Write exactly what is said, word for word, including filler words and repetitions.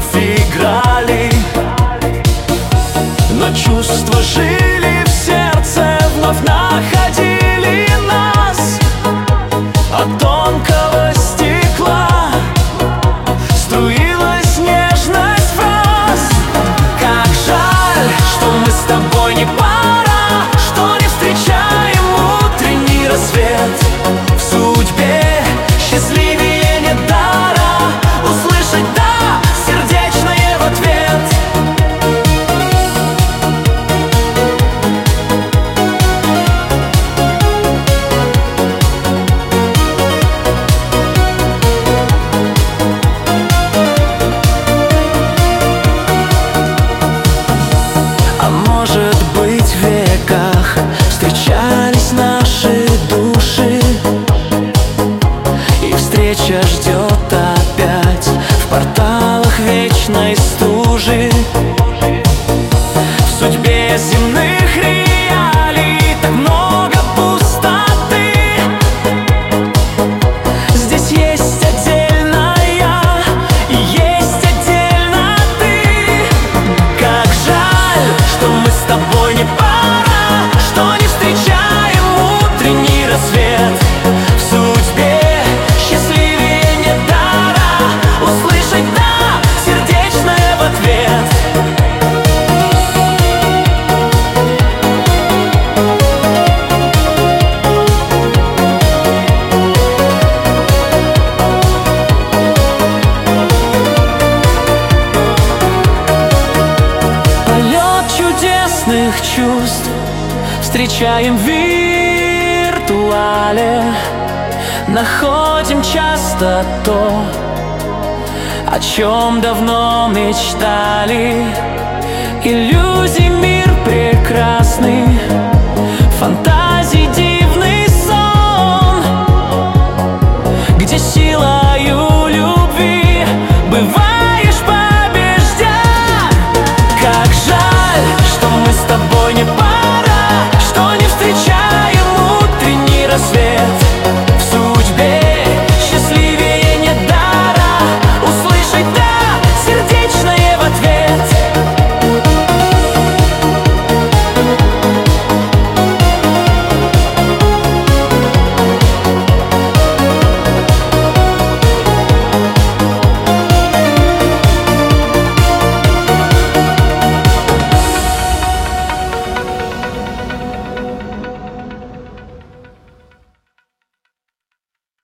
играли, но чувства жили в сердце, вновь находили нас. От тонкого стекла струилась нежность фраз. Как жаль, что мы с тобой не пара, что не встречаем утренний рассвет. В судьбе счастливее нет дара услышать «да» сердечное в ответ. А может быть, в веках встречались наши души, и встреча ждет опять в порталах вечной стужи. В судьбе земных реалий так много пустоты. Здесь есть отдельно я и есть отдельно ты. Как жаль, что мы с тобой не пара, что не встречаем утренний рассвет. В судьбе счастливее нет дара услышать «да» сердечное в ответ. Полет чудесных чувств встречаем в виртуале, находим часто то, о чем давно мечтали. Иллюзий мир прекрасный,